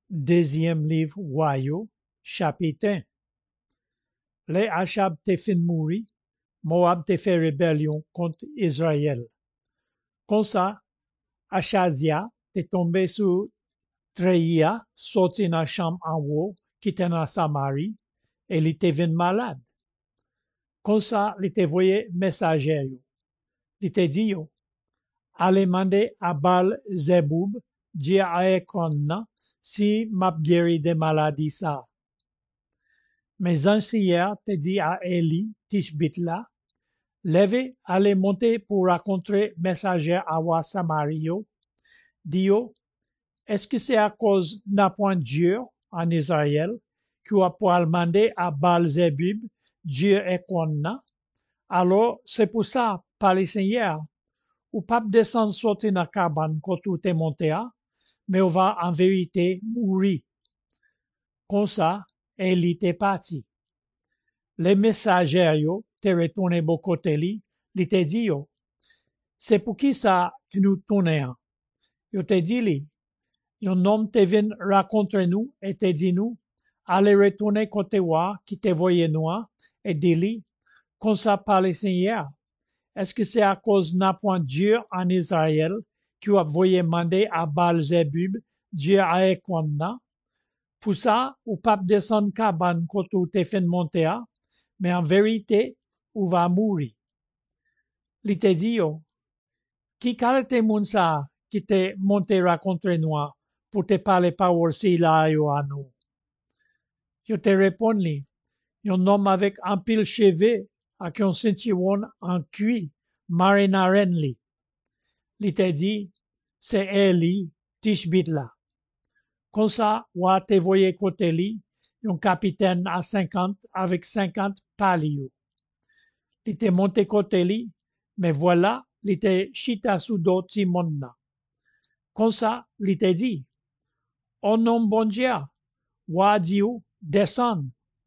Deuxième livre Royaux, chapitre 1. Les Achab te fin mourir, Moab te fait rébellion contre Israël. Comme ça, Achazia te tombé sous Treia, sorti dans la chambre en haut, qui était dans Samarie, et il était venu malade. Comme ça, il te voyé messager. Il te dit, allez demander à Baal Zeboub, dire à Ekron, si m'a guéri de maladie ça. Mais anciens te dit à Élie, Tishbitla, levez, allez monter pour rencontrer messager à wa Samario. Dio, est-ce que c'est à cause d'un point Dieu en Israël qui a pour demander à Baal Zebub, Dieu est qu'on. Alors, c'est pour ça, par les seigneurs, ou pas descendre sortir dans la cabane quand tout est monté, mais on va en vérité mourir. Comme ça, Élie était parti. Les messagers te retourné beaucoup côté li te dit c'est pour qui ça tu nous tournes. Yo te dit li, un homme te vient raconter nous et te dit nous, allez retourner côté wa qui te voyait nous et dit li, comme ça par le Seigneur. Est-ce que c'est à cause d'un point Dieu en Israël qui a voyé demander à Baal Zebub, Dieu a Ekonna? Pour ça, ou pas descendre cabane quand tu te fait monter, mais en vérité, ou va mourir. Il te dit, qui calete moun sa qui te monté raconter nous pour te parler paroles si là yo à nous? Je te réponds un homme avec un pile cheveux avec un ceinturon en cuir, marinaren li. Il te dit, c'est Élie, Tishbitla. Comme ça, ou te voyé côté li, un capitaine à 50 avec 50 palios. Il était monté côté li, mais voilà, il était chita sous d'autres Simonna. Comme ça, il était dit, au nom bon Dieu, wa Dieu, descend.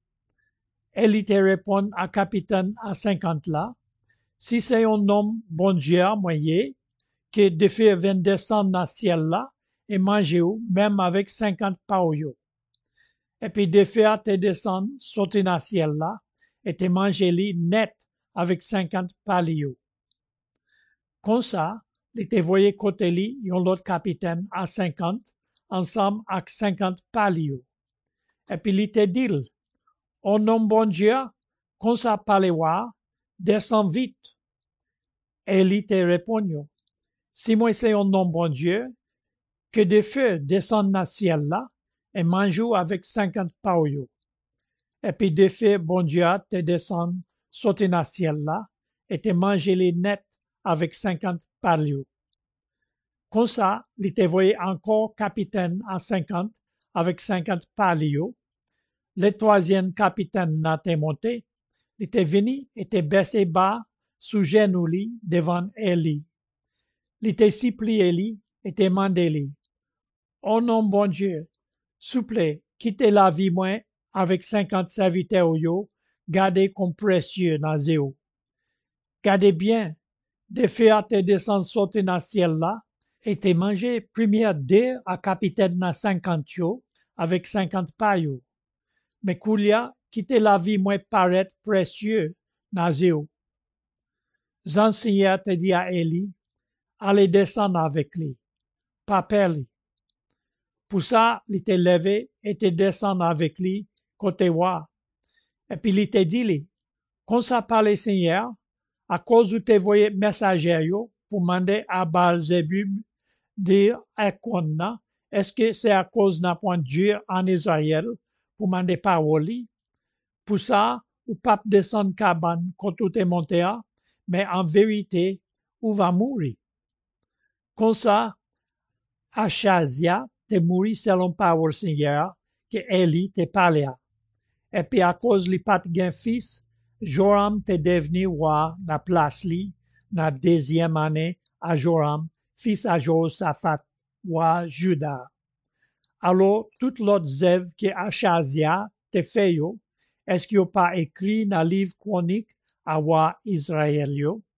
Et il te répond à capitaine à 50 là, si c'est un nom bon Dieu, moyen, que de faire vient descendre dans le ciel là, et manger même avec 50 paoyo. Et puis de faire te descendre, sortir dans le ciel là, et te manger li net avec 50 palio. Comme ça, il te voyé côté li, yon l'autre capitaine à 50, ensemble avec 50 palio. Et puis il te dit, au nom bon Dieu, comme ça palewa, descend vite. Et il te répond, si moi c'est un nom bon Dieu, que des feux descendent dans le ciel là, et mangent avec 50 paoyo. Et puis des feux bon Dieu te descendent, sauter dans le ciel là, et te manger les nets avec 50 palio. Comme ça, il te voyait encore capitaine à 50 avec 50 palio. Le troisième capitaine n'a te monté, il était venu et te baissé bas sous genou li devant Élie. Il était supplié Élie et te mandé li. Oh non, bon Dieu, s'il vous plaît, quittez la vie moi avec 50 serviteurs yo, gardez comme précieux dans zéo. Gardez bien, de faire te descendre sortir dans le ciel là, et te manger première deux à capitaine dans 50 yo, avec 50 paillots. Mais Koulia, quittez la vie moi paraître précieux dans zéo. Zansiya te dit à Élie, allez descendre avec lui, pas perli. Pour ça, il t'est levé et te descend avec lui côté wa. Et puis il te dit, comme ça par les seigneurs, à cause où te voyé messager pour demander à Baal Zebub dire à Konna, est-ce que c'est à cause d'un point Dieu en Israël pour demander parole? Pour ça, ou pas descendre cabane quand tout est monté, mais en vérité, ou va mourir. Comme ça, Achazia te mourir selon parole Seigneur que Élie te parlait. Et puis à cause li pat gen fils, Joram te devenu roi na place li, na deuxième année à Joram, fils à Josaphat, roi Juda. Alors, toute l'autre zève que Achazia te fait yo, est-ce qu'il n'y a pas écrit dans le livre chronique à roi Israël yo?